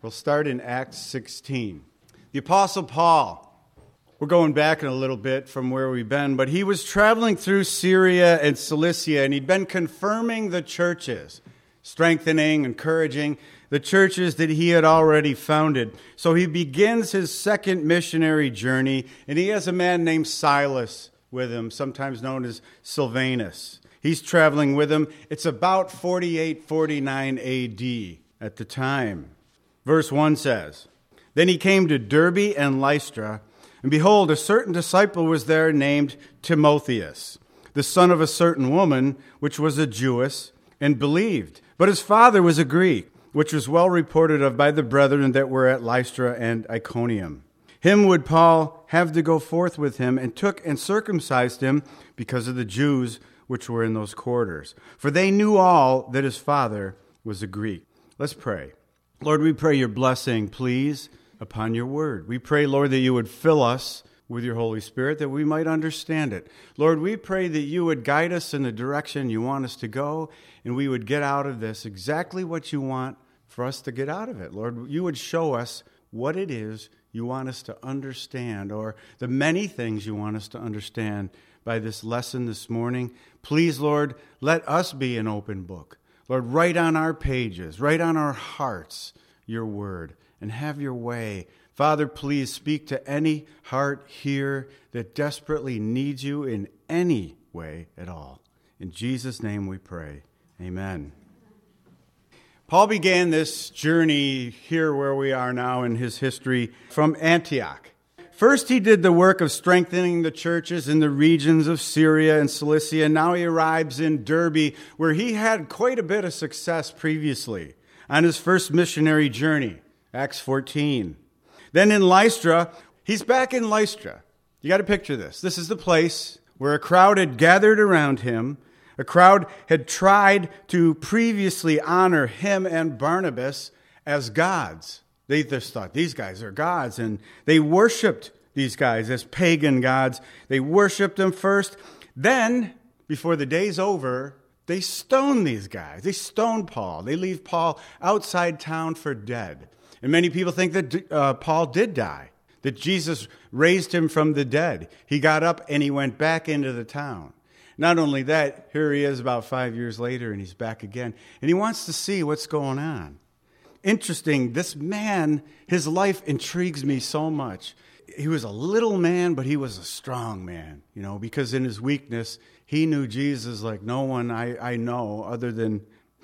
We'll start in Acts 16. The Apostle Paul, we're going back in a little bit from where we've been, but he was traveling through Syria and Cilicia, and he'd been confirming the churches, strengthening, encouraging the churches that he had already founded. So he begins his second missionary journey, and he has a man named Silas with him, sometimes known as Silvanus. He's traveling with him. It's about 48, 49 AD at the time. Verse 1 says, "Then he came to Derbe and Lystra, and behold, a certain disciple was there named Timotheus, the son of a certain woman, which was a Jewess, and believed. But his father was a Greek, which was well reported of by the brethren that were at Lystra and Iconium. Him would Paul have to go forth with him, and took and circumcised him because of the Jews which were in those quarters. For they knew all that his father was a Greek." Let's pray. Lord, we pray your blessing, please, upon your word. We pray, Lord, that you would fill us with your Holy Spirit, that we might understand it. Lord, we pray that you would guide us in the direction you want us to go, and we would get out of this exactly what you want for us to get out of it. Lord, you would show us what it is you want us to understand, or the many things you want us to understand by this lesson this morning. Please, Lord, let us be an open book. Lord, write on our pages, write on our hearts your word, and have your way. Father, please speak to any heart here that desperately needs you in any way at all. In Jesus' name we pray. Amen. Paul began this journey here where we are now in his history from Antioch. First, he did the work of strengthening the churches in the regions of Syria and Cilicia. Now he arrives in Derbe, where he had quite a bit of success previously on his first missionary journey, Acts 14. Then in Lystra, he's back in Lystra. You got to picture this. This is the place where a crowd had gathered around him. A crowd had tried to previously honor him and Barnabas as gods. They just thought, these guys are gods, and they worshipped these guys as pagan gods. They worshipped them first. Then, before the day's over, they stone these guys. They stone Paul. They leave Paul outside town for dead. And many people think that Paul did die, that Jesus raised him from the dead. He got up and he went back into the town. Not only that, here he is about 5 years later, and he's back again. And he wants to see what's going on. Interesting, this man, his life intrigues me so much. He was a little man, but he was a strong man, because in his weakness, he knew Jesus like no one I know other than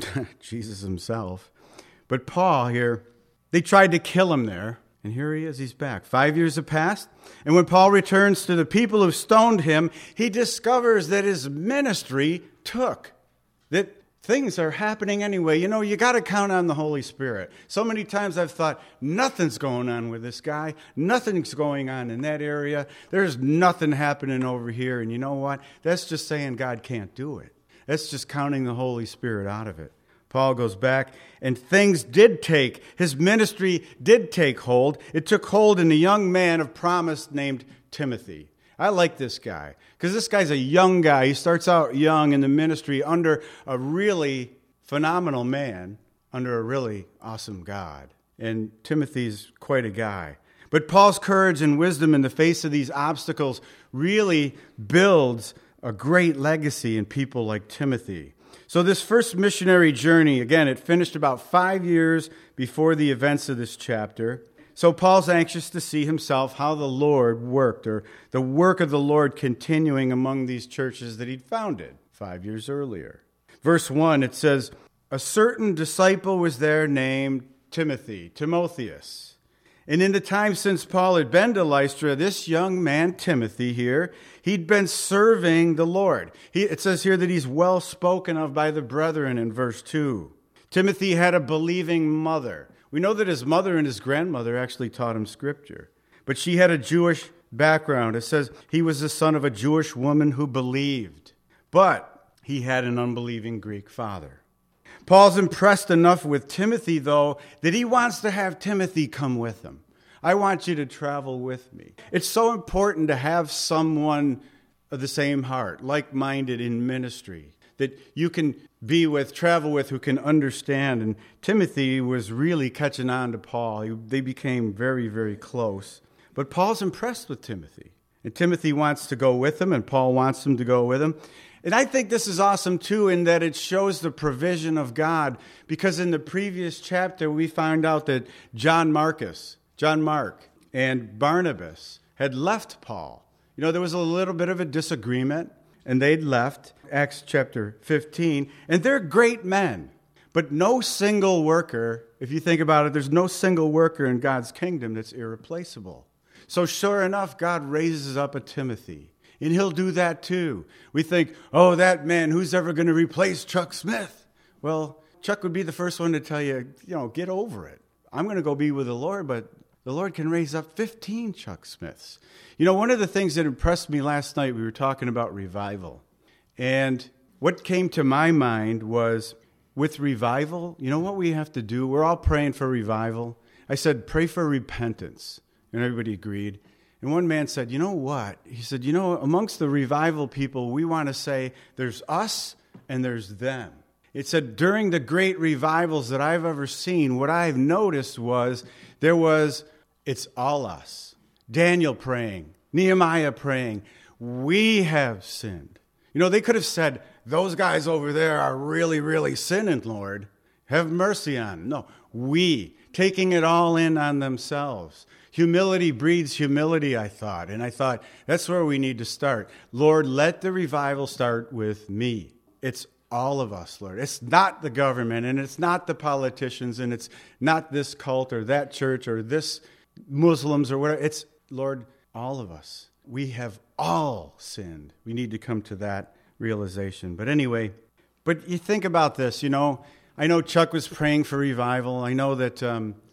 Jesus himself. But Paul here, they tried to kill him there, and here he is, he's back. 5 years have passed, and when Paul returns to the people who stoned him, he discovers that his ministry took, that things are happening anyway. You got to count on the Holy Spirit. So many times I've thought, nothing's going on with this guy. Nothing's going on in that area. There's nothing happening over here. And you know what? That's just saying God can't do it. That's just counting the Holy Spirit out of it. Paul goes back, and things did take. His ministry did take hold. It took hold in a young man of promise named Timothy. I like this guy because this guy's a young guy. He starts out young in the ministry under a really phenomenal man, under a really awesome God. And Timothy's quite a guy. But Paul's courage and wisdom in the face of these obstacles really builds a great legacy in people like Timothy. So this first missionary journey, again, it finished about 5 years before the events of this chapter. So Paul's anxious to see himself how the Lord worked, or the work of the Lord continuing among these churches that he'd founded 5 years earlier. Verse 1, it says, "A certain disciple was there named Timotheus. And in the time since Paul had been to Lystra, this young man, Timothy here, he'd been serving the Lord." It says here that he's well spoken of by the brethren in verse 2. Timothy had a believing mother. We know that his mother and his grandmother actually taught him Scripture. But she had a Jewish background. It says he was the son of a Jewish woman who believed. But he had an unbelieving Greek father. Paul's impressed enough with Timothy, though, that he wants to have Timothy come with him. I want you to travel with me. It's so important to have someone of the same heart, like-minded in ministry, that you can be with, travel with, who can understand. And Timothy was really catching on to Paul. They became very, very close. But Paul's impressed with Timothy. And Timothy wants to go with him, and Paul wants him to go with him. And I think this is awesome, too, in that it shows the provision of God. Because in the previous chapter, we found out that John Mark, and Barnabas had left Paul. You know, there was a little bit of a disagreement, and they'd left, Acts chapter 15. And they're great men, but no single worker, if you think about it, there's no single worker in God's kingdom that's irreplaceable. So sure enough, God raises up a Timothy. And he'll do that too. We think, oh, that man, who's ever going to replace Chuck Smith? Well, Chuck would be the first one to tell you, get over it. I'm going to go be with the Lord, but the Lord can raise up 15 Chuck Smiths. One of the things that impressed me last night, we were talking about revival. And what came to my mind was, with revival, you know what we have to do? We're all praying for revival. I said, pray for repentance. And everybody agreed. And one man said, you know what? He said, amongst the revival people, we want to say there's us and there's them. It said during the great revivals that I've ever seen, what I've noticed was it's all us. Daniel praying, Nehemiah praying, we have sinned. They could have said, those guys over there are really, really sinning, Lord. Have mercy on them. No, we, taking it all in on themselves. Humility breeds humility, I thought. And I thought, that's where we need to start. Lord, let the revival start with me. It's all of us, Lord. It's not the government, and it's not the politicians, and it's not this cult or that church or this Muslims or whatever. It's, Lord, all of us. We have all sinned. We need to come to that realization. But anyway, you think about this, I know Chuck was praying for revival. I know that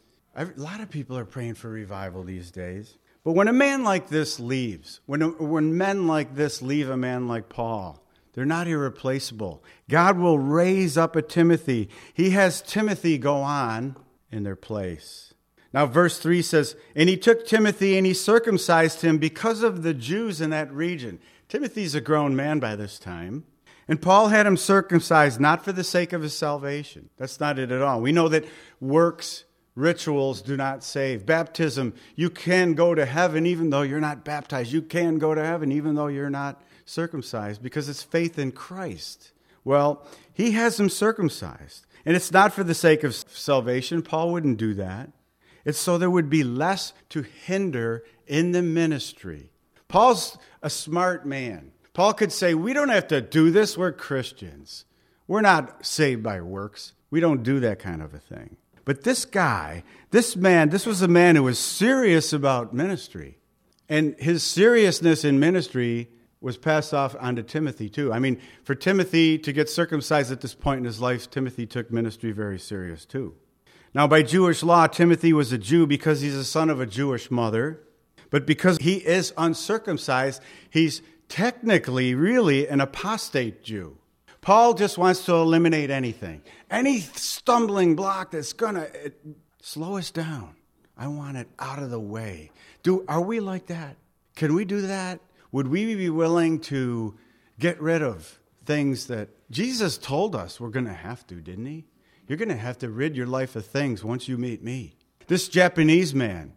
a lot of people are praying for revival these days. But when a man like this leaves, when men like this leave a man like Paul, they're not irreplaceable. God will raise up a Timothy. He has Timothy go on in their place. Now, verse 3 says, and he took Timothy and he circumcised him because of the Jews in that region. Timothy's a grown man by this time. And Paul had him circumcised not for the sake of his salvation. That's not it at all. We know that works, rituals do not save. Baptism, you can go to heaven even though you're not baptized. You can go to heaven even though you're not circumcised because it's faith in Christ. Well, he has him circumcised. And it's not for the sake of salvation. Paul wouldn't do that. It's so there would be less to hinder in the ministry. Paul's a smart man. Paul could say, we don't have to do this. We're Christians. We're not saved by works. We don't do that kind of a thing. But this guy, this was a man who was serious about ministry. And his seriousness in ministry was passed off onto Timothy too. I mean, for Timothy to get circumcised at this point in his life, Timothy took ministry very serious too. Now, by Jewish law, Timothy was a Jew because he's a son of a Jewish mother. But because he is uncircumcised, he's technically really an apostate Jew. Paul just wants to eliminate anything. Any stumbling block that's going to slow us down. I want it out of the way. Are we like that? Can we do that? Would we be willing to get rid of things that Jesus told us we're going to have to, didn't he? You're going to have to rid your life of things once you meet me. This Japanese man,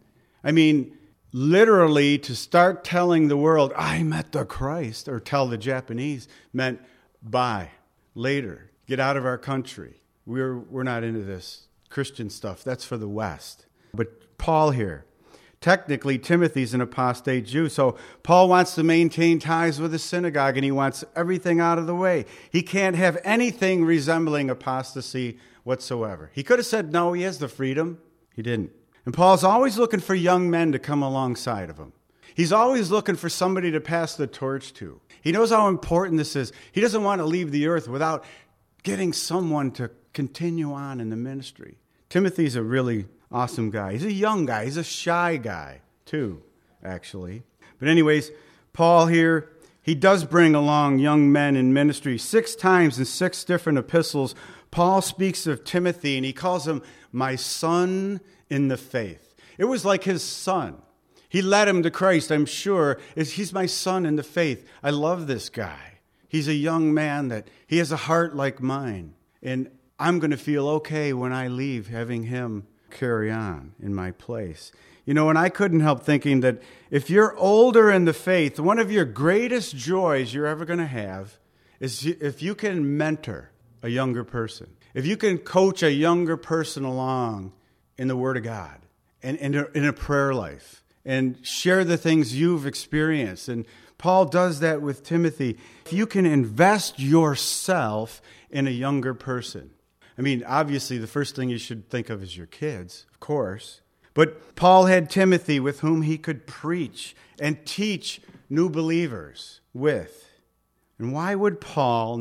literally to start telling the world, I met the Christ, or tell the Japanese, meant bye, later, get out of our country. We're not into this Christian stuff. That's for the West. But Paul here, technically Timothy's an apostate Jew, so Paul wants to maintain ties with the synagogue, and he wants everything out of the way. He can't have anything resembling apostasy whatsoever. He could have said no, he has the freedom. He didn't. And Paul's always looking for young men to come alongside of him. He's always looking for somebody to pass the torch to. He knows how important this is. He doesn't want to leave the earth without getting someone to continue on in the ministry. Timothy's a really awesome guy. He's a young guy. He's a shy guy, too, actually. But anyways, Paul here, he does bring along young men in ministry. 6 times in 6 different epistles, Paul speaks of Timothy, and he calls him my son in the faith. It was like his son. He led him to Christ, I'm sure. He's my son in the faith. I love this guy. he's a young man, that he has a heart like mine. And I'm going to feel okay when I leave, having him carry on in my place. You know, and I couldn't help thinking that if you're older in the faith, one of your greatest joys you're ever going to have is if you can mentor a younger person. If you can coach a younger person along in the Word of God and in a prayer life and share the things you've experienced. And Paul does that with Timothy. If you can invest yourself in a younger person. I mean, obviously, the first thing you should think of is your kids, of course. But Paul had Timothy with whom he could preach and teach new believers with. And why would Paul,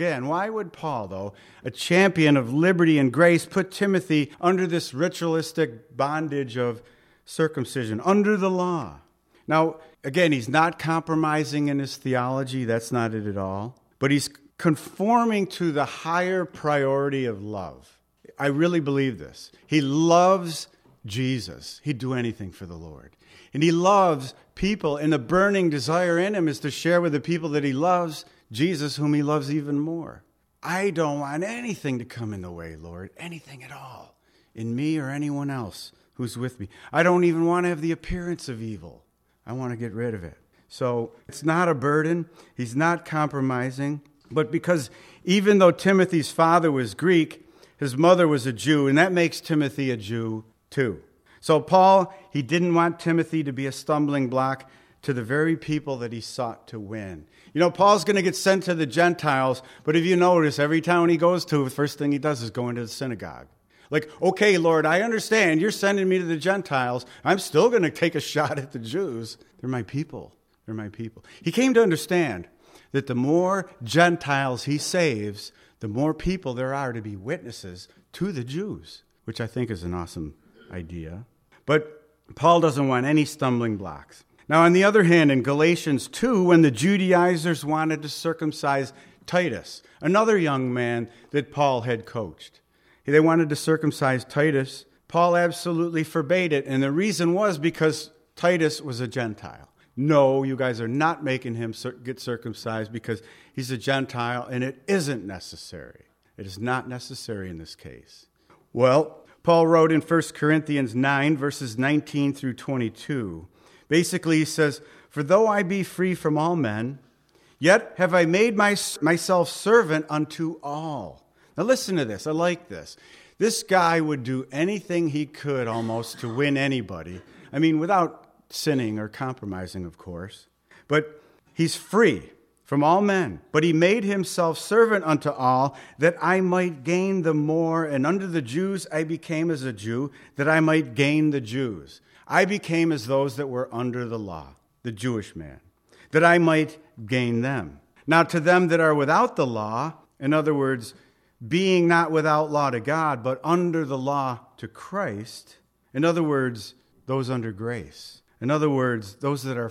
though, a champion of liberty and grace, put Timothy under this ritualistic bondage of circumcision, under the law? Now, again, he's not compromising in his theology. That's not it at all. But he's conforming to the higher priority of love. I really believe this. He loves Jesus. He'd do anything for the Lord. And he loves people, and the burning desire in him is to share with the people that he loves Jesus, whom he loves even more. I don't want anything to come in the way, Lord, anything at all, in me or anyone else who's with me. I don't even want to have the appearance of evil. I want to get rid of it. So it's not a burden. He's not compromising. But because even though Timothy's father was Greek, his mother was a Jew, and that makes Timothy a Jew too. So Paul, he didn't want Timothy to be a stumbling block to the very people that he sought to win. You know, Paul's going to get sent to the Gentiles, but if you notice, every town he goes to, the first thing he does is go into the synagogue. Like, okay, Lord, I understand you're sending me to the Gentiles. I'm still going to take a shot at the Jews. They're my people. They're my people. He came to understand that the more Gentiles he saves, the more people there are to be witnesses to the Jews, which I think is an awesome idea. But Paul doesn't want any stumbling blocks. Now, on the other hand, in Galatians 2, when the Judaizers wanted to circumcise Titus, another young man that Paul had coached, they wanted to circumcise Titus, Paul absolutely forbade it. And the reason was because Titus was a Gentile. No, you guys are not making him get circumcised because he's a Gentile, and it isn't necessary. It is not necessary in this case. Well, Paul wrote in 1 Corinthians 9, verses 19 through 22. Basically, he says, "For though I be free from all men, yet have I made myself servant unto all." Now listen to this. I like this. This guy would do anything he could almost to win anybody. I mean, without sinning or compromising, of course. But he's free from all men. But he made himself servant unto all, that I might gain the more. And unto the Jews I became as a Jew, that I might gain the Jews. I became as those that were under the law, the Jewish man, that I might gain them. Now to them that are without the law, in other words, being not without law to God, but under the law to Christ, in other words, those under grace. In other words, those that are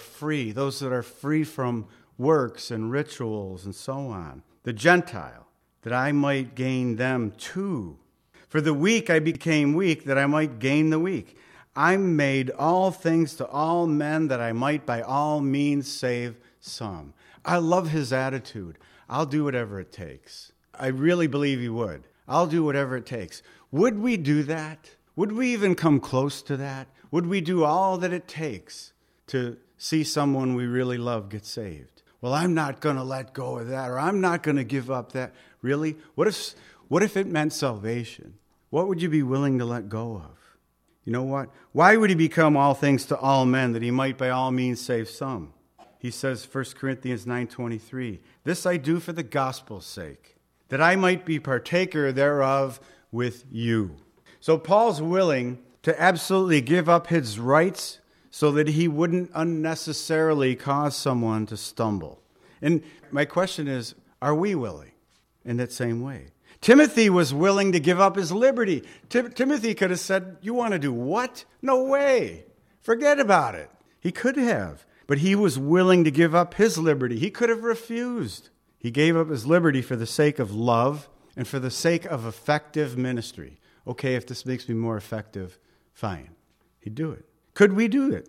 free from works and rituals and so on. The Gentile, that I might gain them too. For the weak I became weak, that I might gain the weak. I made all things to all men, that I might by all means save some. I love his attitude. I'll do whatever it takes. I really believe he would. I'll do whatever it takes. Would we do that? Would we even come close to that? Would we do all that it takes to see someone we really love get saved? Well, I'm not going to let go of that, or I'm not going to give up that. Really? What if it meant salvation? What would you be willing to let go of? You know what? Why would he become all things to all men, that he might by all means save some? He says, 1 Corinthians 9:23, "This I do for the gospel's sake, that I might be partaker thereof with you." So Paul's willing to absolutely give up his rights so that he wouldn't unnecessarily cause someone to stumble. And my question is, are we willing in that same way? Timothy was willing to give up his liberty. Timothy could have said, "You want to do what? No way. Forget about it." He could have, but he was willing to give up his liberty. He could have refused. He gave up his liberty for the sake of love and for the sake of effective ministry. Okay, if this makes me more effective, fine. He'd do it. Could we do it?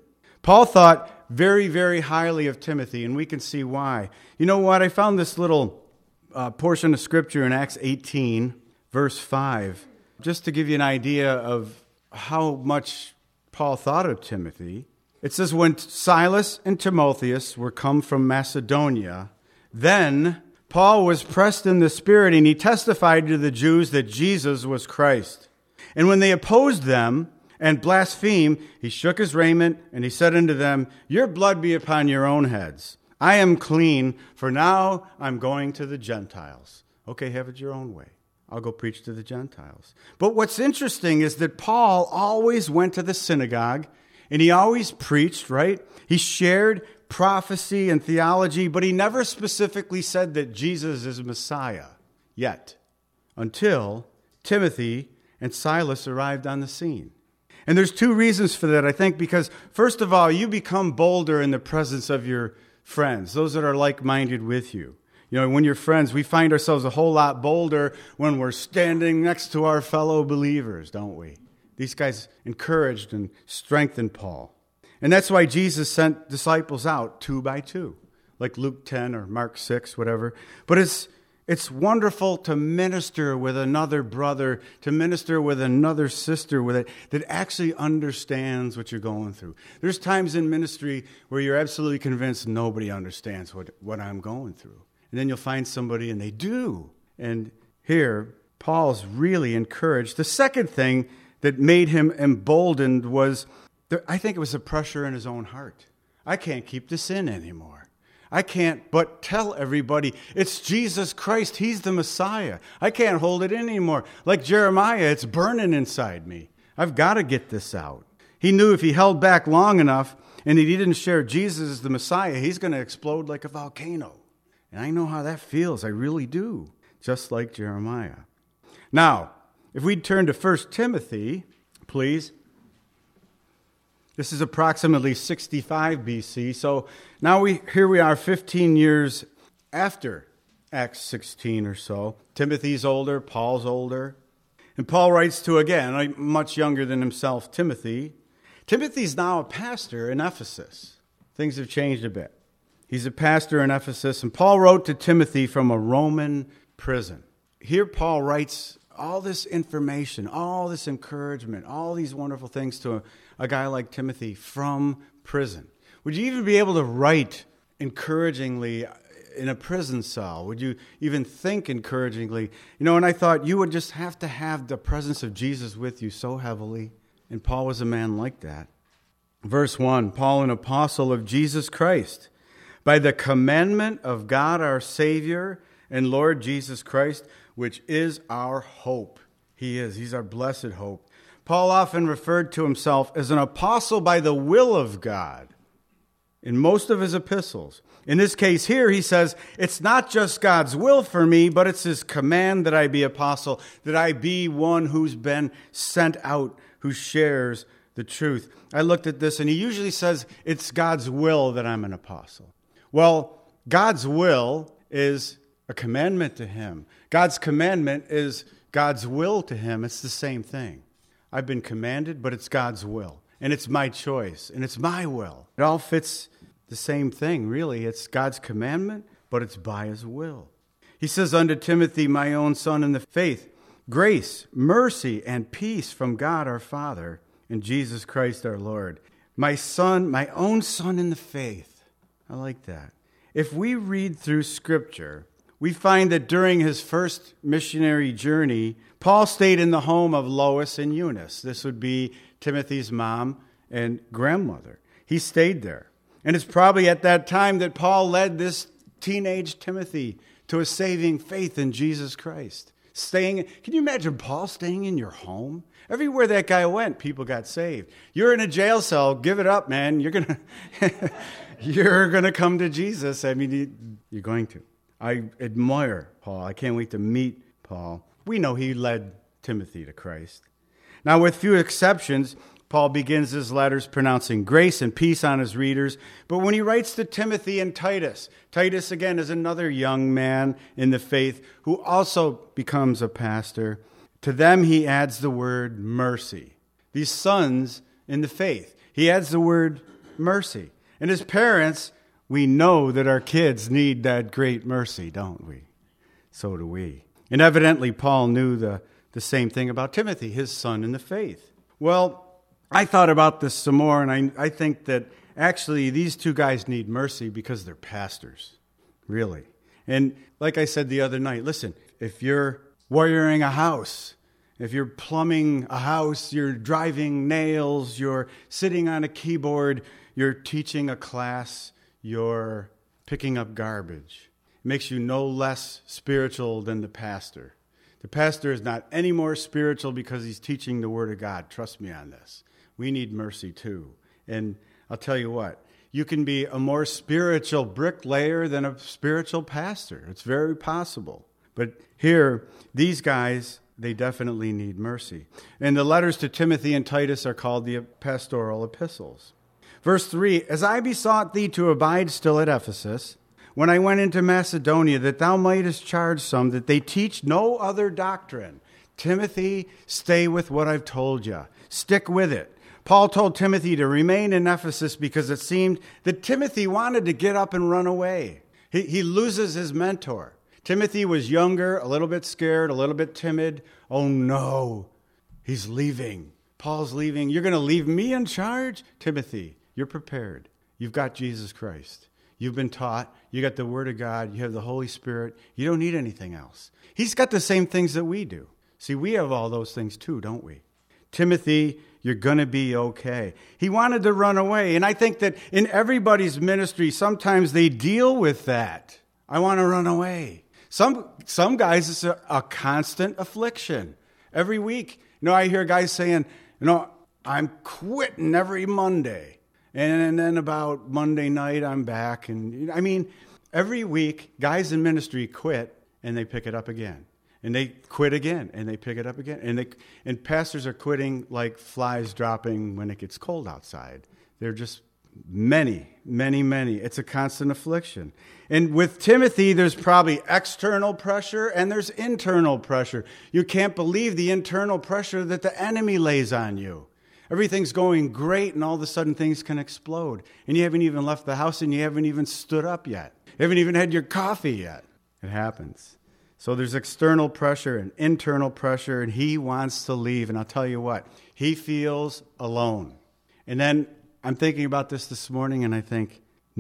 Paul thought very, very highly of Timothy, and we can see why. You know what? I found this little portion of Scripture in Acts 18, verse 5, just to give you an idea of how much Paul thought of Timothy. It says, when Silas and Timotheus were come from Macedonia, then Paul was pressed in the Spirit, and he testified to the Jews that Jesus was Christ. And when they opposed them and blasphemed, he shook his raiment, and he said unto them, your blood be upon your own heads. I am clean, for now I'm going to the Gentiles. Okay, have it your own way. I'll go preach to the Gentiles. But what's interesting is that Paul always went to the synagogue, and he always preached, right? He shared prophecy and theology, but he never specifically said that Jesus is Messiah yet, until Timothy and Silas arrived on the scene. And there's two reasons for that, I think, because first of all, you become bolder in the presence of your friends, those that are like-minded with you. You know, when you're friends, we find ourselves a whole lot bolder when we're standing next to our fellow believers, don't we? These guys encouraged and strengthened Paul. And that's why Jesus sent disciples out 2 by 2, like Luke 10 or Mark 6, whatever. But it's wonderful to minister with another brother, to minister with another sister that actually understands what you're going through. There's times in ministry where you're absolutely convinced nobody understands what I'm going through. And then you'll find somebody and they do. And here, Paul's really encouraged. The second thing that made him emboldened was, I think it was the pressure in his own heart. I can't keep this in anymore. I can't but tell everybody, it's Jesus Christ. He's the Messiah. I can't hold it in anymore. Like Jeremiah, it's burning inside me. I've got to get this out. He knew if he held back long enough and he didn't share Jesus as the Messiah, he's going to explode like a volcano. And I know how that feels. I really do. Just like Jeremiah. Now, if we turn to 1 Timothy, please. This is approximately 65 BC. So now here we are 15 years after Acts 16 or so. Timothy's older, Paul's older. And Paul writes to, again, much younger than himself, Timothy. Timothy's now a pastor in Ephesus. Things have changed a bit. He's a pastor in Ephesus, and Paul wrote to Timothy from a Roman prison. Here Paul writes all this information, all this encouragement, all these wonderful things to a guy like Timothy from prison. Would you even be able to write encouragingly in a prison cell? Would you even think encouragingly? You know, and I thought you would just have to have the presence of Jesus with you so heavily. And Paul was a man like that. Verse 1, Paul, an apostle of Jesus Christ, by the commandment of God our Savior and Lord Jesus Christ, which is our hope. He's our blessed hope. Paul often referred to himself as an apostle by the will of God in most of his epistles. In this case here, he says, it's not just God's will for me, but it's his command that I be apostle, that I be one who's been sent out, who shares the truth. I looked at this, and he usually says, it's God's will that I'm an apostle. Well, God's will is a commandment to him. God's commandment is God's will to him. It's the same thing. I've been commanded, but it's God's will. And it's my choice. And it's my will. It all fits the same thing, really. It's God's commandment, but it's by his will. He says unto Timothy, my own son in the faith, grace, mercy, and peace from God our Father and Jesus Christ our Lord. My son, my own son in the faith. I like that. If we read through Scripture, we find that during his first missionary journey, Paul stayed in the home of Lois and Eunice. This would be Timothy's mom and grandmother. He stayed there. And it's probably at that time that Paul led this teenage Timothy to a saving faith in Jesus Christ. Can you imagine Paul staying in your home? Everywhere that guy went, people got saved. You're in a jail cell, give it up, man. You're gonna come to Jesus. I mean, you're going to. I admire Paul. I can't wait to meet Paul. We know he led Timothy to Christ. Now, with few exceptions, Paul begins his letters pronouncing grace and peace on his readers. But when he writes to Timothy and Titus, Titus, again, is another young man in the faith who also becomes a pastor. To them, he adds the word mercy. These sons in the faith. He adds the word mercy. And as parents, we know that our kids need that great mercy, don't we? So do we. And evidently, Paul knew the same thing about Timothy, his son in the faith. Well, I thought about this some more, and I think that actually these two guys need mercy because they're pastors, really. And like I said the other night, listen, if you're wiring a house, if you're plumbing a house, you're driving nails, you're sitting on a keyboard, you're teaching a class, you're picking up garbage, it makes you no less spiritual than the pastor. The pastor is not any more spiritual because he's teaching the Word of God. Trust me on this. We need mercy too. And I'll tell you what, you can be a more spiritual bricklayer than a spiritual pastor. It's very possible. But here, these guys, they definitely need mercy. And the letters to Timothy and Titus are called the pastoral epistles. Verse 3, as I besought thee to abide still at Ephesus, when I went into Macedonia, that thou mightest charge some that they teach no other doctrine. Timothy, stay with what I've told you. Stick with it. Paul told Timothy to remain in Ephesus because it seemed that Timothy wanted to get up and run away. He loses his mentor. Timothy was younger, a little bit scared, a little bit timid. Oh no, he's leaving. Paul's leaving. You're going to leave me in charge? Timothy, you're prepared. You've got Jesus Christ. You've been taught. You got the Word of God. You have the Holy Spirit. You don't need anything else. He's got the same things that we do. See, we have all those things too, don't we? Timothy, you're going to be okay. He wanted to run away. And I think that in everybody's ministry, sometimes they deal with that. I want to run away. Some guys, it's a constant affliction. Every week, I hear guys saying, I'm quitting every Monday. And then about Monday night, I'm back. And every week, guys in ministry quit and they pick it up again. And they quit again, and they pick it up again. And pastors are quitting like flies dropping when it gets cold outside. They're just many. It's a constant affliction. And with Timothy, there's probably external pressure and there's internal pressure. You can't believe the internal pressure that the enemy lays on you. Everything's going great, and all of a sudden things can explode. And you haven't even left the house, and you haven't even stood up yet. You haven't even had your coffee yet. It happens. So there's external pressure and internal pressure, and he wants to leave. And I'll tell you what, he feels alone. And then I'm thinking about this morning, and I think,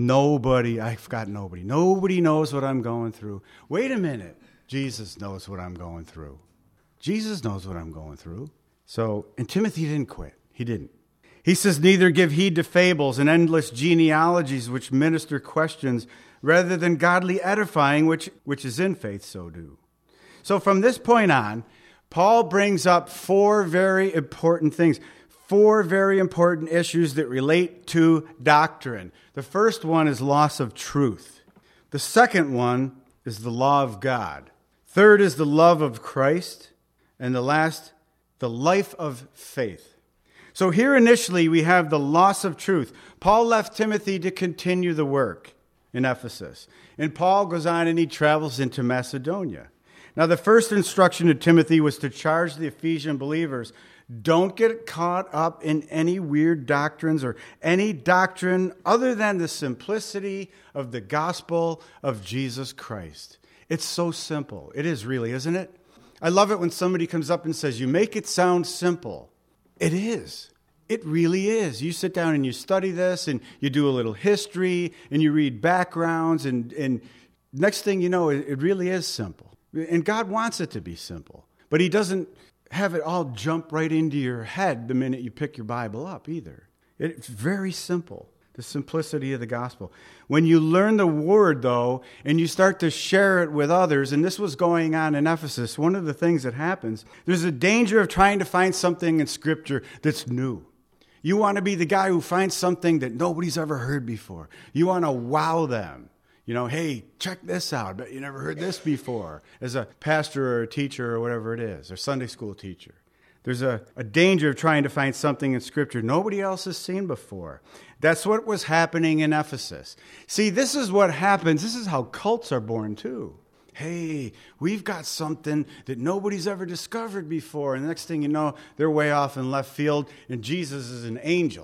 I've got nobody. Nobody knows what I'm going through. Wait a minute. Jesus knows what I'm going through. Jesus knows what I'm going through. So, and Timothy didn't quit. He didn't. He says, neither give heed to fables and endless genealogies which minister questions, rather than godly edifying, which is in faith, so do. So from this point on, Paul brings up four very important things, four very important issues that relate to doctrine. The first one is loss of truth. The second one is the law of God. Third is the love of Christ. And the last, the life of faith. So here initially we have the loss of truth. Paul left Timothy to continue the work in Ephesus. And Paul goes on and he travels into Macedonia. Now the first instruction to Timothy was to charge the Ephesian believers, don't get caught up in any weird doctrines or any doctrine other than the simplicity of the gospel of Jesus Christ. It's so simple. It is really, isn't it? I love it when somebody comes up and says, you make it sound simple. It is. It really is. You sit down and you study this and you do a little history and you read backgrounds and next thing you know, it really is simple. And God wants it to be simple. But he doesn't have it all jump right into your head the minute you pick your Bible up either. It's very simple. The simplicity of the gospel. When you learn the word, though, and you start to share it with others, and this was going on in Ephesus, one of the things that happens, there's a danger of trying to find something in Scripture that's new. You want to be the guy who finds something that nobody's ever heard before. You want to wow them. Hey, check this out. I bet you never heard this before. As a pastor or a teacher or whatever it is, or Sunday school teacher. There's a danger of trying to find something in Scripture nobody else has seen before. That's what was happening in Ephesus. See, this is what happens. This is how cults are born too. Hey, we've got something that nobody's ever discovered before. And the next thing you know, they're way off in left field, and Jesus is an angel.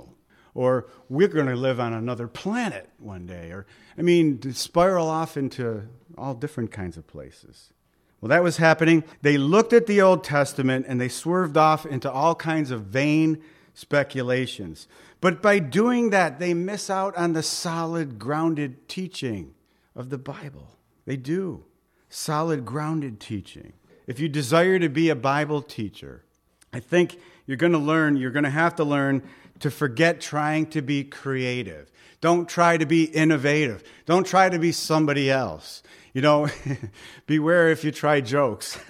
Or we're going to live on another planet one day. Or, to spiral off into all different kinds of places. Well, that was happening. They looked at the Old Testament and they swerved off into all kinds of vain speculations. But by doing that, they miss out on the solid, grounded teaching of the Bible. They do. Solid, grounded teaching. If you desire to be a Bible teacher, I think you're going to have to learn to forget trying to be creative. Don't try to be innovative. Don't try to be somebody else. Beware if you try jokes.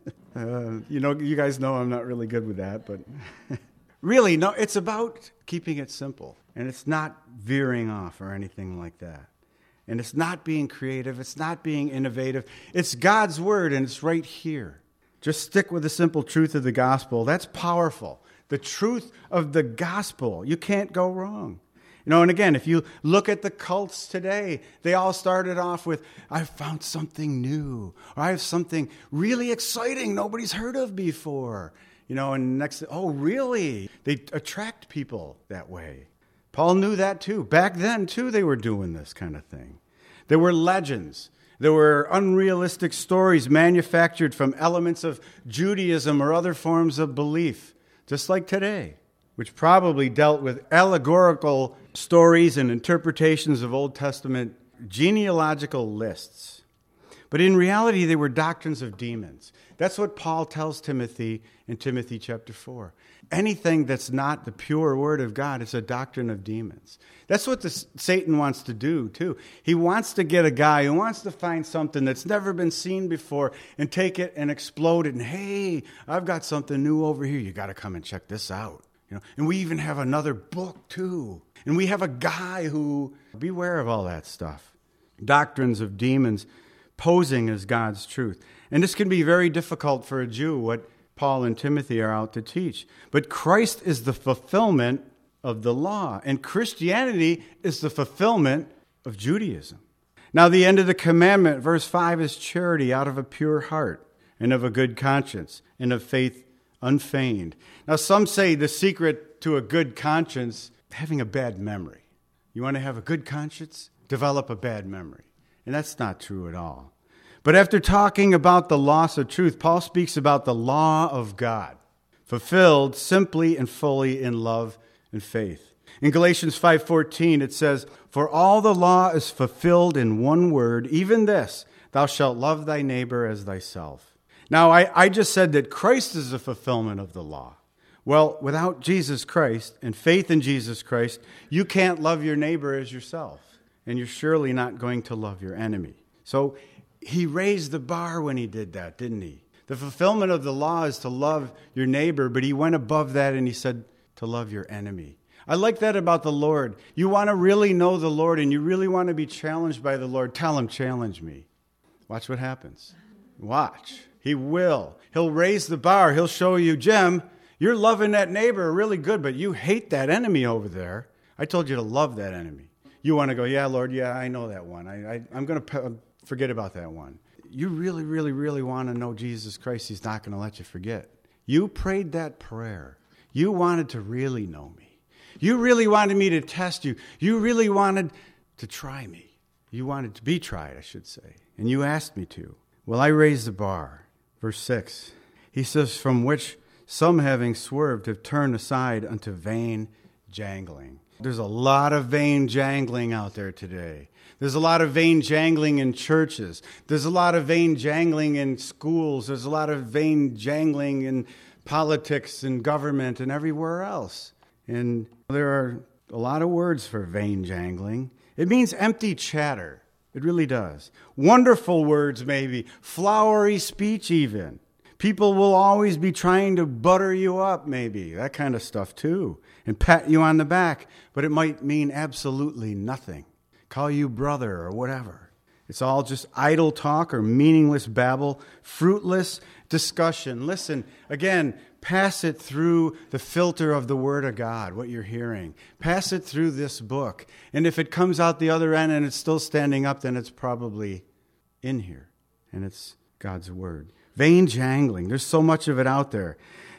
You guys know I'm not really good with that, but really, no, it's about keeping it simple. And it's not veering off or anything like that. And it's not being creative. It's not being innovative. It's God's word, and it's right here. Just stick with the simple truth of the gospel. That's powerful. The truth of the gospel. You can't go wrong. And again, if you look at the cults today, they all started off with, I've found something new, or I have something really exciting nobody's heard of before. And next, oh, really? They attract people that way. Paul knew that too. Back then, too, they were doing this kind of thing. There were legends. There were unrealistic stories manufactured from elements of Judaism or other forms of belief, just like today, which probably dealt with allegorical stories and interpretations of Old Testament genealogical lists. But in reality, they were doctrines of demons. That's what Paul tells Timothy in Timothy chapter 4. Anything that's not the pure word of God is a doctrine of demons. That's what Satan wants to do, too. He wants to get a guy who wants to find something that's never been seen before and take it and explode it. And, hey, I've got something new over here. You got to come and check this out. And we even have another book, too. And we have a guy who, beware of all that stuff. Doctrines of demons posing as God's truth. And this can be very difficult for a Jew, what Paul and Timothy are out to teach. But Christ is the fulfillment of the law, and Christianity is the fulfillment of Judaism. Now, the end of the commandment, verse 5, is charity out of a pure heart and of a good conscience and of faith unfeigned. Now, some say the secret to a good conscience, having a bad memory. You want to have a good conscience? Develop a bad memory. And that's not true at all. But after talking about the loss of truth, Paul speaks about the law of God, fulfilled simply and fully in love and faith. In Galatians 5:14, it says, "For all the law is fulfilled in one word, even this, thou shalt love thy neighbor as thyself." Now, I just said that Christ is the fulfillment of the law. Well, without Jesus Christ and faith in Jesus Christ, you can't love your neighbor as yourself. And you're surely not going to love your enemy. So he raised the bar when he did that, didn't he? The fulfillment of the law is to love your neighbor, but he went above that and he said to love your enemy. I like that about the Lord. You want to really know the Lord and you really want to be challenged by the Lord, tell him, challenge me. Watch what happens. Watch. He will. He'll raise the bar. He'll show you, Jim, you're loving that neighbor really good, but you hate that enemy over there. I told you to love that enemy. You want to go, yeah, Lord, yeah, I know that one. I'm going to forget about that one. You really, really, really want to know Jesus Christ. He's not going to let you forget. You prayed that prayer. You wanted to really know me. You really wanted me to test you. You really wanted to try me. You wanted to be tried, I should say. And you asked me to. Well, I raised the bar. Verse 6, he says, from which some having swerved have turned aside unto vain jangling. There's a lot of vain jangling out there today. There's a lot of vain jangling in churches. There's a lot of vain jangling in schools. There's a lot of vain jangling in politics and government and everywhere else. And there are a lot of words for vain jangling. It means empty chatter. It really does. Wonderful words, maybe. Flowery speech, even. People will always be trying to butter you up, maybe. That kind of stuff, too. And pat you on the back. But it might mean absolutely nothing. Call you brother or whatever. It's all just idle talk or meaningless babble, fruitless discussion. Listen, again, pass it through the filter of the Word of God, what you're hearing. Pass it through this book. And if it comes out the other end and it's still standing up, then it's probably in here. And it's God's Word. Vain jangling. There's so much of it out there.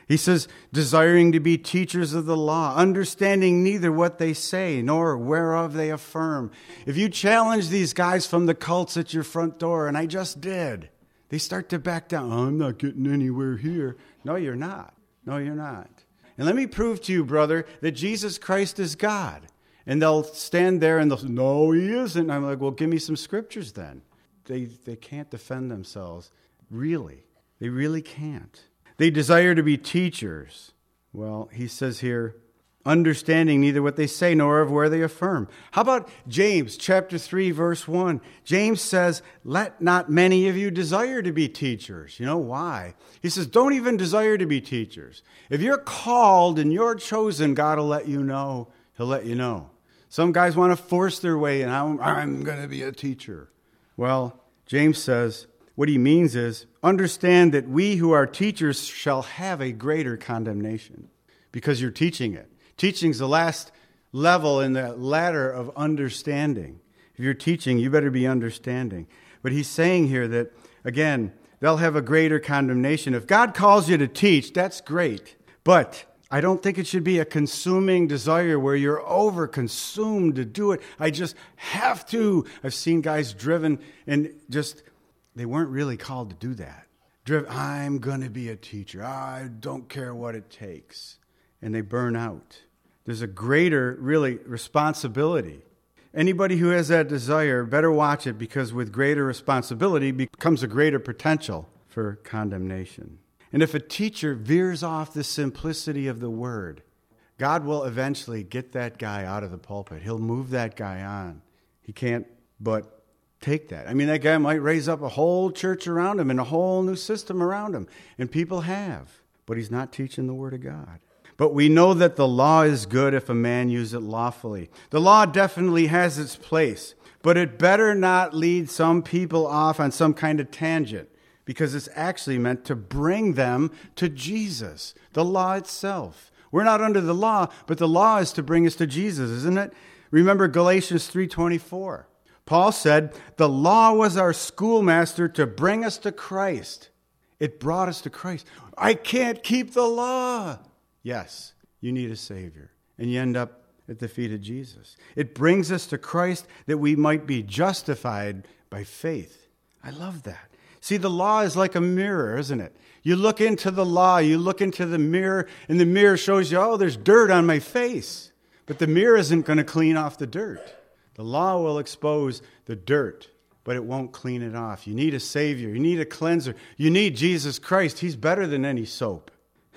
He says, desiring to be teachers of the law, understanding neither what they say nor whereof they affirm. If you challenge these guys from the cults at your front door, and I just did, they start to back down. Oh, I'm not getting anywhere here. No, you're not. No, you're not. And let me prove to you, brother, that Jesus Christ is God. And they'll stand there and they'll say, no, he isn't. And I'm like, well, give me some scriptures then. They can't defend themselves. Really. They really can't. They desire to be teachers. Well, he says here, understanding neither what they say nor of where they affirm. How about James chapter 3, verse 1? James says, let not many of you desire to be teachers. You know why? He says, don't even desire to be teachers. If you're called and you're chosen, God will let you know. He'll let you know. Some guys want to force their way in. I'm going to be a teacher. Well, James says, what he means is, understand that we who are teachers shall have a greater condemnation because you're teaching it. Teaching's the last level in the ladder of understanding. If you're teaching, you better be understanding. But he's saying here that, again, they'll have a greater condemnation. If God calls you to teach, that's great. But I don't think it should be a consuming desire where you're over-consumed to do it. I just have to. I've seen guys driven and just... They weren't really called to do that. I'm going to be a teacher. I don't care what it takes. And they burn out. There's a greater, really, responsibility. Anybody who has that desire better watch it, because with greater responsibility becomes a greater potential for condemnation. And if a teacher veers off the simplicity of the word, God will eventually get that guy out of the pulpit. He'll move that guy on. He can't but take that. I mean, that guy might raise up a whole church around him and a whole new system around him. And people have. But he's not teaching the Word of God. But we know that the law is good if a man use it lawfully. The law definitely has its place. But it better not lead some people off on some kind of tangent, because it's actually meant to bring them to Jesus, the law itself. We're not under the law, but the law is to bring us to Jesus, isn't it? Remember Galatians 3:24. Paul said, the law was our schoolmaster to bring us to Christ. It brought us to Christ. I can't keep the law. Yes, you need a Savior. And you end up at the feet of Jesus. It brings us to Christ that we might be justified by faith. I love that. See, the law is like a mirror, isn't it? You look into the law, you look into the mirror, and the mirror shows you, oh, there's dirt on my face. But the mirror isn't going to clean off the dirt. The law will expose the dirt, but it won't clean it off. You need a Savior. You need a cleanser. You need Jesus Christ. He's better than any soap.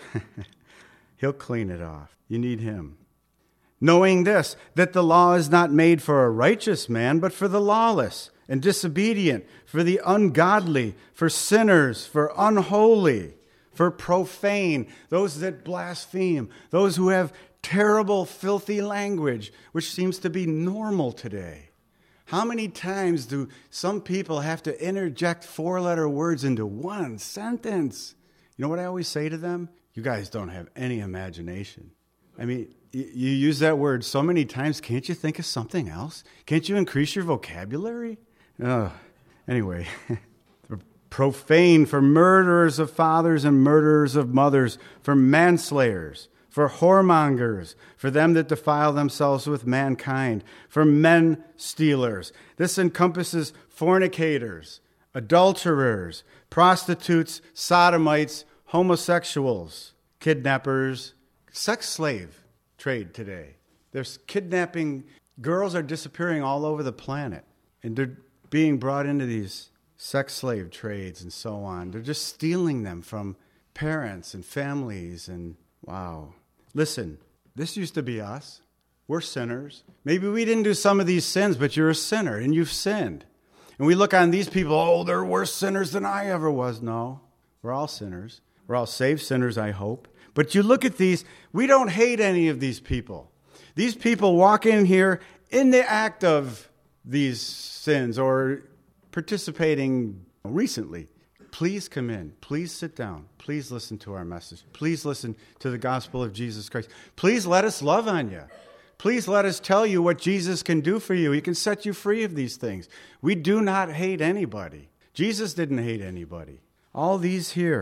He'll clean it off. You need Him. Knowing this, that the law is not made for a righteous man, but for the lawless and disobedient, for the ungodly, for sinners, for unholy, for profane, those that blaspheme, those who have terrible, filthy language, which seems to be normal today. How many times do some people have to interject 4-letter words into one sentence? You know what I always say to them? You guys don't have any imagination. I mean, you use that word so many times, can't you think of something else? Can't you increase your vocabulary? Anyway, profane, for murderers of fathers and murderers of mothers, for manslayers, for whoremongers, for them that defile themselves with mankind, for men stealers. This encompasses fornicators, adulterers, prostitutes, sodomites, homosexuals, kidnappers, sex slave trade today. There's kidnapping. Girls are disappearing all over the planet, and they're being brought into these sex slave trades and so on. They're just stealing them from parents and families, and wow. Listen, this used to be us. We're sinners. Maybe we didn't do some of these sins, but you're a sinner, and you've sinned. And we look on these people, oh, they're worse sinners than I ever was. No, we're all sinners. We're all saved sinners, I hope. But you look at these, we don't hate any of these people. These people walk in here in the act of these sins or participating recently. Please come in. Please sit down. Please listen to our message. Please listen to the gospel of Jesus Christ. Please let us love on you. Please let us tell you what Jesus can do for you. He can set you free of these things. We do not hate anybody. Jesus didn't hate anybody. All these here,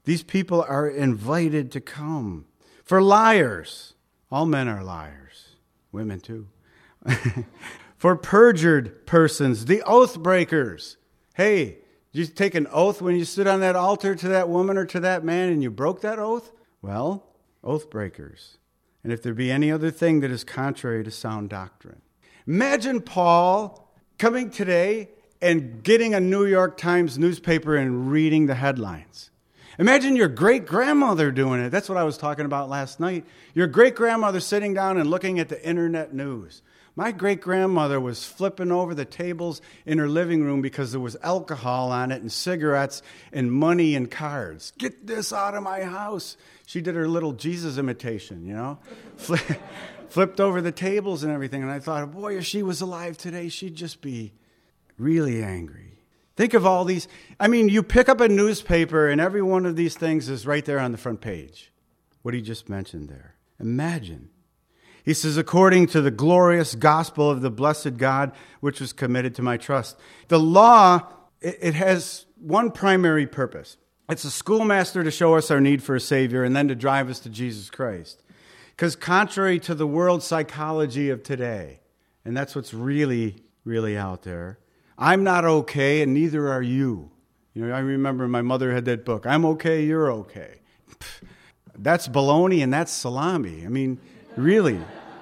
These people are invited to come. For liars, all men are liars, women too. For perjured persons, the oath breakers. Hey, did you take an oath when you stood on that altar to that woman or to that man and you broke that oath? Well, oath breakers. And if there be any other thing that is contrary to sound doctrine. Imagine Paul coming today and getting a New York Times newspaper and reading the headlines. Imagine your great-grandmother doing it. That's what I was talking about last night. Your great-grandmother sitting down and looking at the internet news. My great-grandmother was flipping over the tables in her living room because there was alcohol on it and cigarettes and money and cards. Get this out of my house. She did her little Jesus imitation, you know. Flipped over the tables and everything. And I thought, boy, if she was alive today, she'd just be really angry. Think of all these. I mean, you pick up a newspaper and every one of these things is right there on the front page. What he just mentioned there. Imagine. He says, according to the glorious gospel of the blessed God, which was committed to my trust. The law, it has one primary purpose. It's a schoolmaster to show us our need for a Savior and then to drive us to Jesus Christ. Because contrary to the world psychology of today, and that's what's really, really out there, I'm not okay and neither are you. You know, I remember my mother had that book, I'm okay, you're okay. That's baloney and that's salami. I mean, really.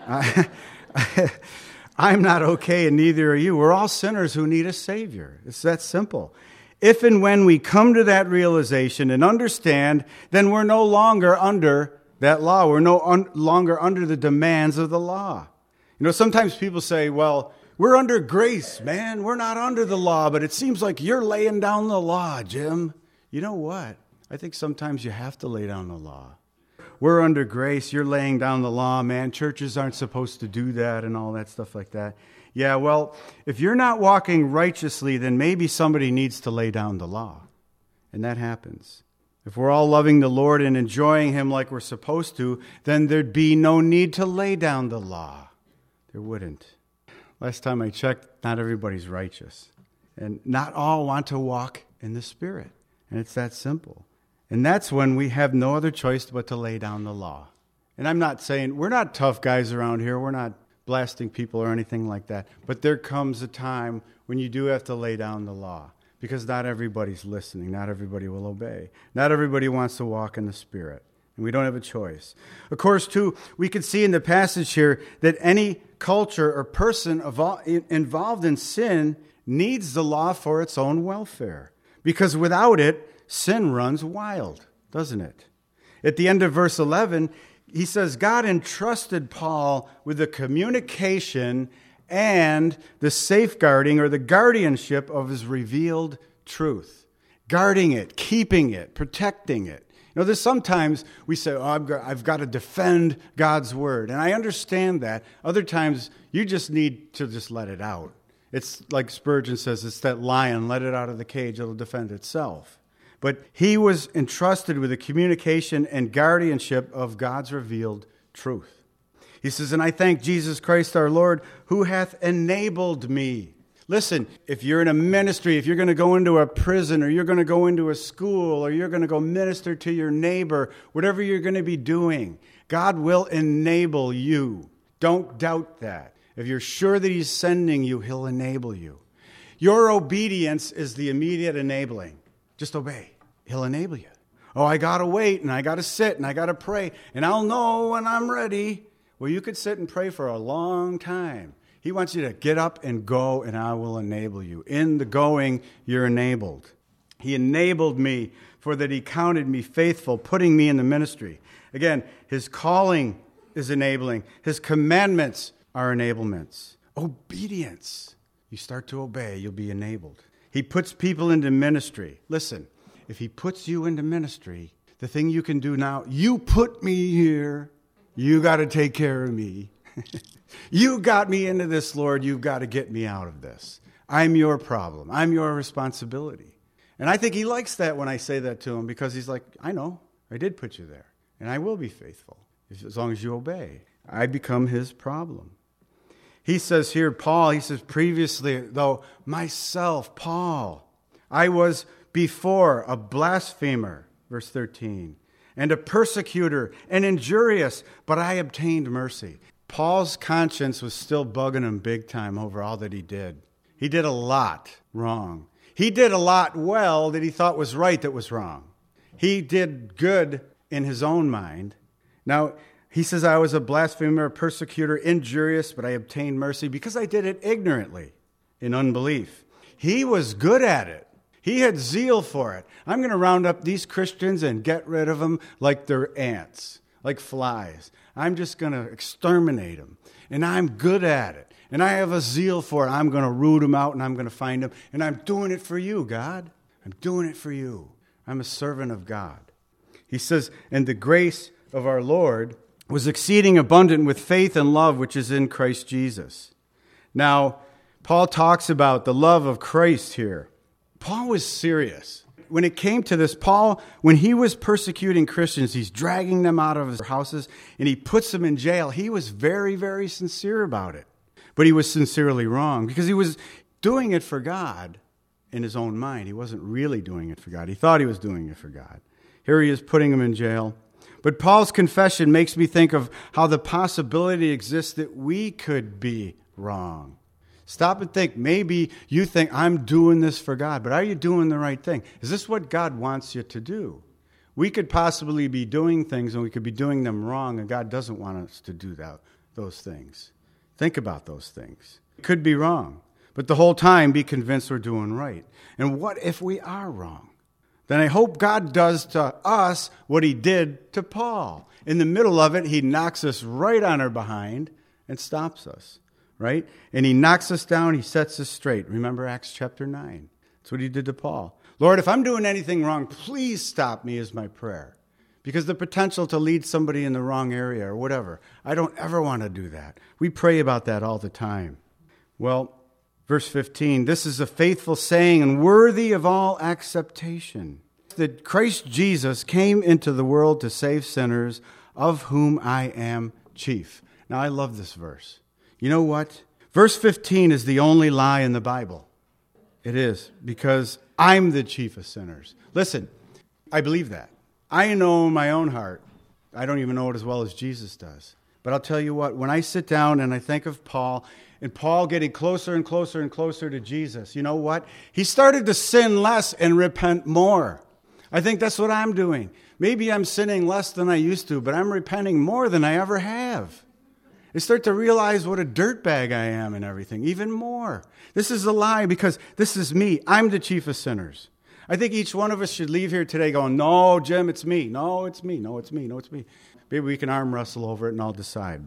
I'm not okay and neither are you. We're all sinners who need a Savior. It's that simple. If and when we come to that realization and understand, then we're no longer under that law. We're no longer under the demands of the law. You know, sometimes people say, well, we're under grace, man. We're not under the law, but it seems like you're laying down the law, Jim. You know what? I think sometimes you have to lay down the law. We're under grace. You're laying down the law, man. Churches aren't supposed to do that and all that stuff like that. Yeah, well, if you're not walking righteously, then maybe somebody needs to lay down the law. And that happens. If we're all loving the Lord and enjoying Him like we're supposed to, then there'd be no need to lay down the law. There wouldn't. Last time I checked, not everybody's righteous. And not all want to walk in the Spirit. And it's that simple. And that's when we have no other choice but to lay down the law. And I'm not saying, we're not tough guys around here. We're not blasting people or anything like that. But there comes a time when you do have to lay down the law. Because not everybody's listening. Not everybody will obey. Not everybody wants to walk in the Spirit. And we don't have a choice. Of course, too, we can see in the passage here that any culture or person involved in sin needs the law for its own welfare. Because without it, sin runs wild, doesn't it? At the end of verse 11, he says, God entrusted Paul with the communication and the safeguarding or the guardianship of his revealed truth. Guarding it, keeping it, protecting it. You know, there's sometimes we say, oh, I've got to defend God's word. And I understand that. Other times, you just need to just let it out. It's like Spurgeon says, it's that lion, let it out of the cage, it'll defend itself. But he was entrusted with the communication and guardianship of God's revealed truth. He says, and I thank Jesus Christ our Lord, who hath enabled me. Listen, if you're in a ministry, if you're going to go into a prison, or you're going to go into a school, or you're going to go minister to your neighbor, whatever you're going to be doing, God will enable you. Don't doubt that. If you're sure that He's sending you, He'll enable you. Your obedience is the immediate enabling. Just obey. He'll enable you. Oh, I got to wait, and I got to sit, and I got to pray, and I'll know when I'm ready. Well, you could sit and pray for a long time. He wants you to get up and go, and I will enable you. In the going, you're enabled. He enabled me, for that He counted me faithful, putting me in the ministry. Again, His calling is enabling. His commandments are enablements. Obedience. You start to obey, you'll be enabled. He puts people into ministry. Listen, if He puts you into ministry, the thing you can do now, you put me here, you got to take care of me. You got me into this, Lord, you've got to get me out of this. I'm your problem. I'm your responsibility. And I think He likes that when I say that to Him, because He's like, I know, I did put you there, and I will be faithful as long as you obey. I become His problem. He says here, Paul, he says, previously, though, myself, Paul, I was before a blasphemer. verse 13, and a persecutor and injurious, but I obtained mercy. Paul's conscience was still bugging him big time over all that he did. He did a lot wrong. He did a lot well that he thought was right that was wrong. He did good in his own mind. Now, he says, I was a blasphemer, a persecutor, injurious, but I obtained mercy because I did it ignorantly, in unbelief. He was good at it. He had zeal for it. I'm going to round up these Christians and get rid of them like they're ants, like flies. I'm just going to exterminate them. And I'm good at it. And I have a zeal for it. I'm going to root them out and I'm going to find them. And I'm doing it for you, God. I'm doing it for you. I'm a servant of God. He says, and the grace of our Lord was exceeding abundant with faith and love which is in Christ Jesus. Now, Paul talks about the love of Christ here. Paul was serious. When it came to this, Paul, when he was persecuting Christians, he's dragging them out of his houses and he puts them in jail. He was very, very sincere about it. But he was sincerely wrong because he was doing it for God in his own mind. He wasn't really doing it for God. He thought he was doing it for God. Here he is putting them in jail. But Paul's confession makes me think of how the possibility exists that we could be wrong. Stop and think. Maybe you think, I'm doing this for God, but are you doing the right thing? Is this what God wants you to do? We could possibly be doing things and we could be doing them wrong, and God doesn't want us to do those things. Think about those things. It could be wrong, but the whole time be convinced we're doing right. And what if we are wrong? Then I hope God does to us what he did to Paul. In the middle of it, he knocks us right on our behind and stops us, right? And he knocks us down, he sets us straight. Remember Acts chapter 9. That's what he did to Paul. Lord, if I'm doing anything wrong, please stop me is my prayer. Because the potential to lead somebody in the wrong area or whatever, I don't ever want to do that. We pray about that all the time. Well, verse 15, this is a faithful saying and worthy of all acceptation, that Christ Jesus came into the world to save sinners, of whom I am chief. Now, I love this verse. You know what? Verse 15 is the only lie in the Bible. It is, because I'm the chief of sinners. Listen, I believe that. I know in my own heart. I don't even know it as well as Jesus does. But I'll tell you what, when I sit down and I think of Paul, and Paul getting closer and closer and closer to Jesus, you know what? He started to sin less and repent more. I think that's what I'm doing. Maybe I'm sinning less than I used to, but I'm repenting more than I ever have. I start to realize what a dirtbag I am and everything, even more. This is a lie because this is me. I'm the chief of sinners. I think each one of us should leave here today going, no, Jim, it's me. No, it's me. No, it's me. No, it's me. Maybe we can arm wrestle over it and I'll decide.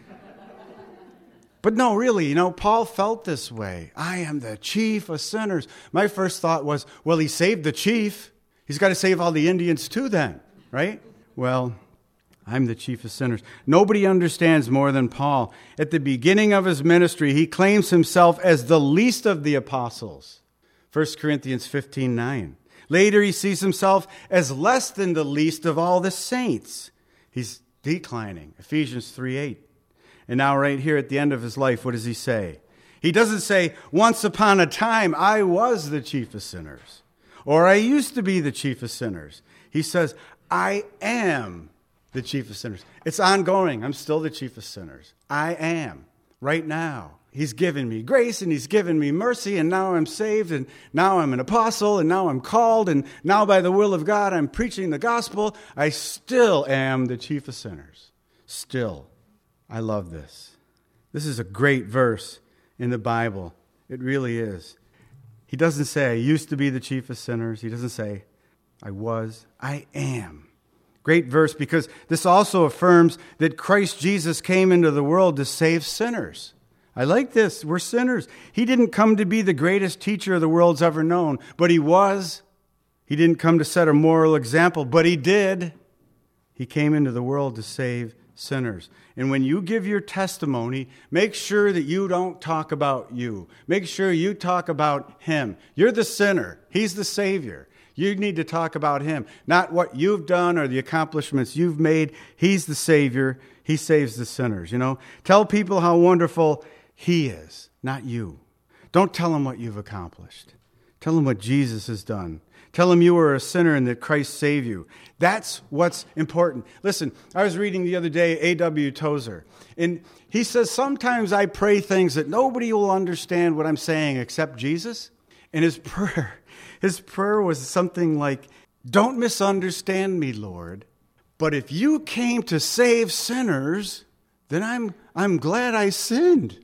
But no, really, Paul felt this way. I am the chief of sinners. My first thought was, well, he saved the chief. He's got to save all the Indians too then, right? Well, I'm the chief of sinners. Nobody understands more than Paul. At the beginning of his ministry, he claims himself as the least of the apostles. 1 Corinthians 15:9. Later, he sees himself as less than the least of all the saints. He's declining. Ephesians 3:8. And now right here at the end of his life, what does he say? He doesn't say, once upon a time, I was the chief of sinners. Or I used to be the chief of sinners. He says, I am the chief of sinners. It's ongoing. I'm still the chief of sinners. I am. Right now. He's given me grace and he's given me mercy, and now I'm saved, and now I'm an apostle, and now I'm called, and now by the will of God I'm preaching the gospel. I still am the chief of sinners. Still. I love this. This is a great verse in the Bible. It really is. He doesn't say, I used to be the chief of sinners. He doesn't say, I was. I am. Great verse, because this also affirms that Christ Jesus came into the world to save sinners. I like this. We're sinners. He didn't come to be the greatest teacher the world's ever known, but he was. He didn't come to set a moral example, but he did. He came into the world to save sinners. And when you give your testimony, make sure that you don't talk about you. Make sure you talk about him. You're the sinner. He's the Savior. You need to talk about him, not what you've done or the accomplishments you've made. He's the Savior. He saves the sinners, Tell people how wonderful he is, not you. Don't tell them what you've accomplished. Tell them what Jesus has done. Tell him you are a sinner and that Christ saved you. That's what's important. Listen, I was reading the other day A.W. Tozer, and he says, sometimes I pray things that nobody will understand what I'm saying except Jesus. And his prayer was something like, don't misunderstand me, Lord, but if you came to save sinners, then I'm glad I sinned.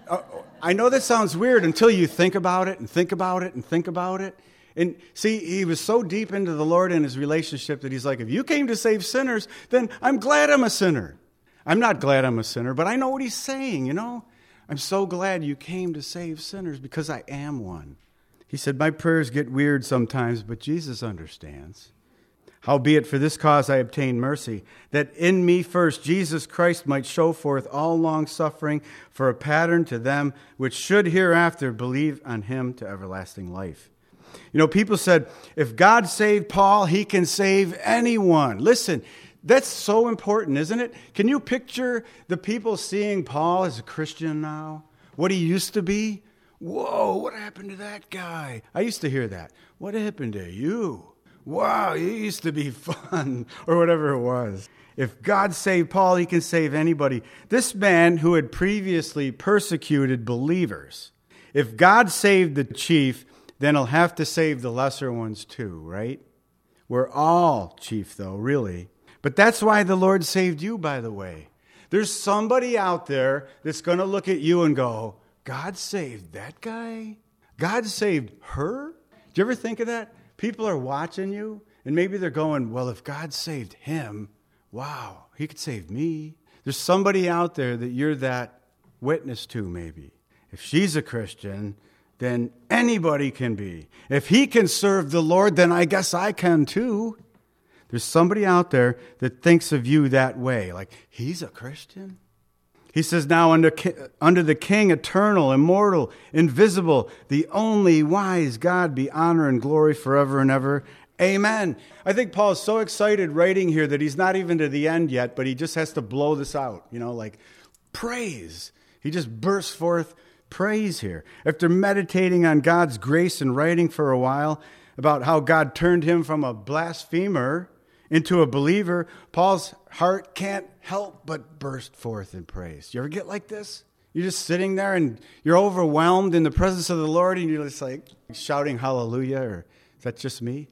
I know that sounds weird until you think about it and think about it and think about it. And see, he was so deep into the Lord and his relationship that he's like, if you came to save sinners, then I'm glad I'm a sinner. I'm not glad I'm a sinner, but I know what he's saying, you know. I'm so glad you came to save sinners because I am one. He said, my prayers get weird sometimes, but Jesus understands. Howbeit for this cause I obtain mercy, that in me first Jesus Christ might show forth all long-suffering for a pattern to them which should hereafter believe on him to everlasting life. You know, people said, if God saved Paul, he can save anyone. Listen, that's so important, isn't it? Can you picture the people seeing Paul as a Christian now? What he used to be? Whoa, what happened to that guy? I used to hear that. What happened to you? Wow, you used to be fun, or whatever it was. If God saved Paul, he can save anybody. This man who had previously persecuted believers, if God saved the chief, then he'll have to save the lesser ones too, right? We're all chief, though, really. But that's why the Lord saved you, by the way. There's somebody out there that's going to look at you and go, God saved that guy? God saved her? Do you ever think of that? People are watching you, and maybe they're going, well, if God saved him, wow, he could save me. There's somebody out there that you're that witness to, maybe. If she's a Christian, then anybody can be. If he can serve the Lord, then I guess I can too. There's somebody out there that thinks of you that way, like, he's a Christian? He says, now under the King, eternal, immortal, invisible, the only wise God, be honor and glory forever and ever. Amen. I think Paul is so excited writing here that he's not even to the end yet, but he just has to blow this out, you know, like praise. He just bursts forth praise here. After meditating on God's grace and writing for a while about how God turned him from a blasphemer into a believer, Paul's heart can't help but burst forth in praise. You ever get like this? You're just sitting there and you're overwhelmed in the presence of the Lord and you're just like shouting hallelujah, or is that just me?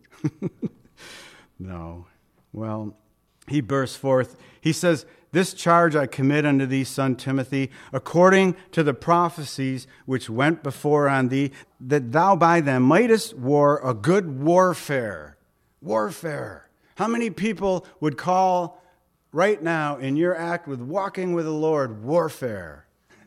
No. Well, he bursts forth. He says, this charge I commit unto thee, son Timothy, according to the prophecies which went before on thee, that thou by them mightest war a good warfare. Warfare. How many people would call right now in your act with walking with the Lord warfare?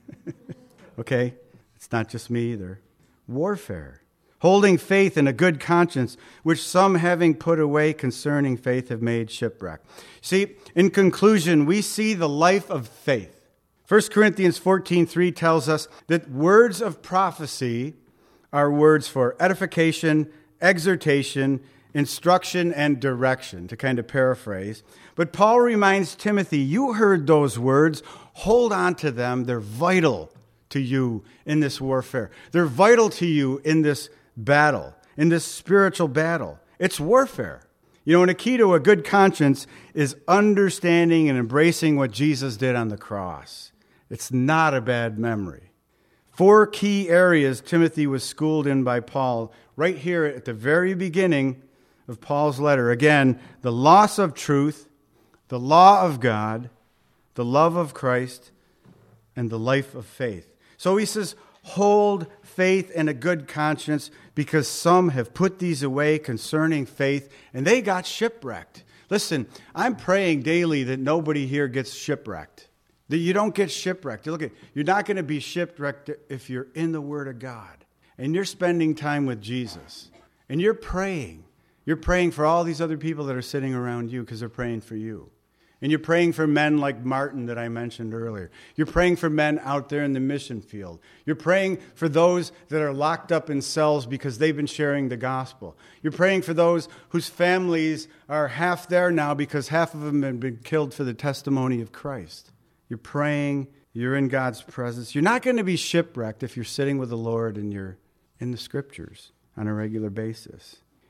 Okay, it's not just me either. Warfare. Holding faith and a good conscience, which some having put away concerning faith have made shipwreck. See, in conclusion, we see the life of faith. 1 Corinthians 14:3 tells us that words of prophecy are words for edification, exhortation, instruction, and direction, to kind of paraphrase. But Paul reminds Timothy, you heard those words. Hold on to them. They're vital to you in this warfare. They're vital to you in this battle, in this spiritual battle. It's warfare. You know, and a key to a good conscience is understanding and embracing what Jesus did on the cross. It's not a bad memory. 4 key areas Timothy was schooled in by Paul right here at the very beginning of Paul's letter. Again, the loss of truth, the law of God, the love of Christ, and the life of faith. So he says, hold faith and a good conscience, because some have put these away concerning faith, and they got shipwrecked. Listen, I'm praying daily that nobody here gets shipwrecked, that you don't get shipwrecked. Look, you're not going to be shipwrecked if you're in the Word of God, and you're spending time with Jesus, and you're praying. You're praying for all these other people that are sitting around you because they're praying for you. And you're praying for men like Martin that I mentioned earlier. You're praying for men out there in the mission field. You're praying for those that are locked up in cells because they've been sharing the gospel. You're praying for those whose families are half there now because half of them have been killed for the testimony of Christ. You're praying. You're in God's presence. You're not going to be shipwrecked if you're sitting with the Lord and you're in the Scriptures on a regular basis.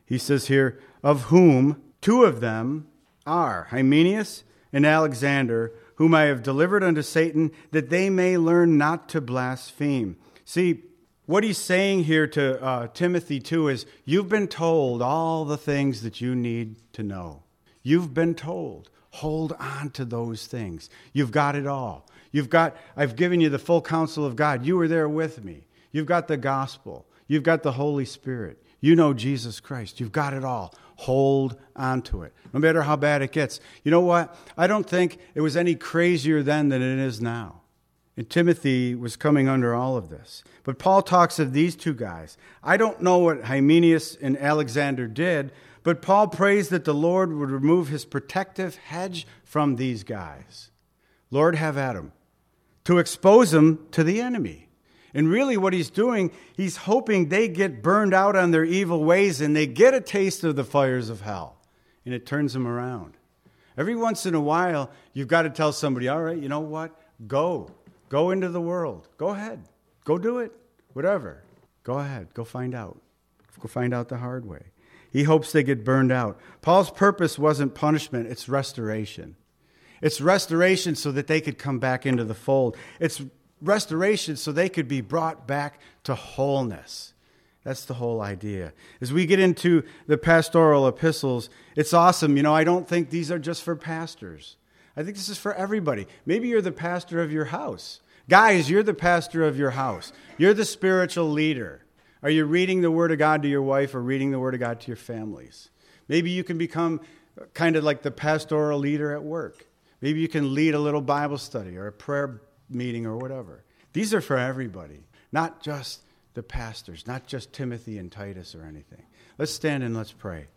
He says here, of whom 2 of them are Hymenaeus and Alexander, whom I have delivered unto Satan, that they may learn not to blaspheme. See, what he's saying here to Timothy too is, you've been told all the things that you need to know. You've been told. Hold on to those things. You've got it all. I've given you the full counsel of God. You were there with me. You've got the gospel. You've got the Holy Spirit. You know Jesus Christ. You've got it all. Hold on to it, no matter how bad it gets. You know what? I don't think it was any crazier then than it is now. And Timothy was coming under all of this. But Paul talks of these 2 guys. I don't know what Hymenaeus and Alexander did, but Paul prays that the Lord would remove his protective hedge from these guys. Lord, have at them, to expose them to the enemy. And really what he's doing, he's hoping they get burned out on their evil ways and they get a taste of the fires of hell. And it turns them around. Every once in a while, you've got to tell somebody, all right, you know what? Go into the world. Go ahead. Go do it. Whatever. Go ahead. Go find out. Go find out the hard way. He hopes they get burned out. Paul's purpose wasn't punishment. It's restoration. It's restoration so that they could come back into the fold. It's restoration so they could be brought back to wholeness. That's the whole idea. As we get into the pastoral epistles, it's awesome. I don't think these are just for pastors. I think this is for everybody. Maybe you're the pastor of your house. Guys, you're the pastor of your house. You're the spiritual leader. Are you reading the Word of God to your wife or reading the Word of God to your families? Maybe you can become kind of like the pastoral leader at work. Maybe you can lead a little Bible study or a prayer meeting or whatever. These are for everybody, not just the pastors, not just Timothy and Titus or anything. Let's stand and let's pray.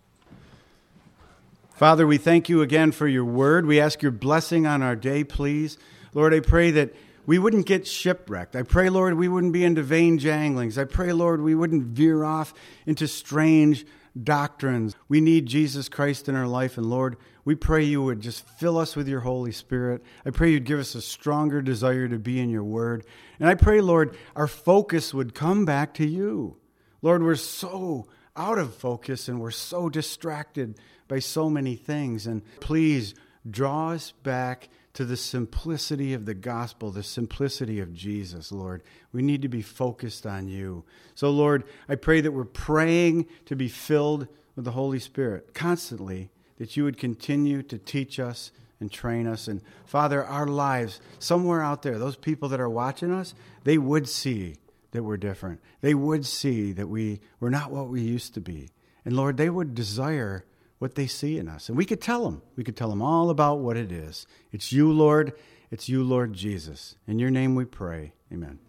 Father, we thank you again for your word. We ask your blessing on our day, please. Lord, I pray that we wouldn't get shipwrecked. I pray, Lord, we wouldn't be into vain janglings. I pray, Lord, we wouldn't veer off into strange doctrines. We need Jesus Christ in our life, and Lord, we pray you would just fill us with your Holy Spirit. I pray you'd give us a stronger desire to be in your word. And I pray, Lord, our focus would come back to you. Lord, we're so out of focus and we're so distracted by so many things. And please draw us back to the simplicity of the gospel, the simplicity of Jesus, Lord. We need to be focused on you. So, Lord, I pray that we're praying to be filled with the Holy Spirit constantly, that you would continue to teach us and train us. And, Father, our lives, somewhere out there, those people that are watching us, they would see that we're different. They would see that we're not what we used to be. And, Lord, they would desire what they see in us. And we could tell them. We could tell them all about what it is. It's you, Lord. It's you, Lord Jesus. In your name we pray. Amen.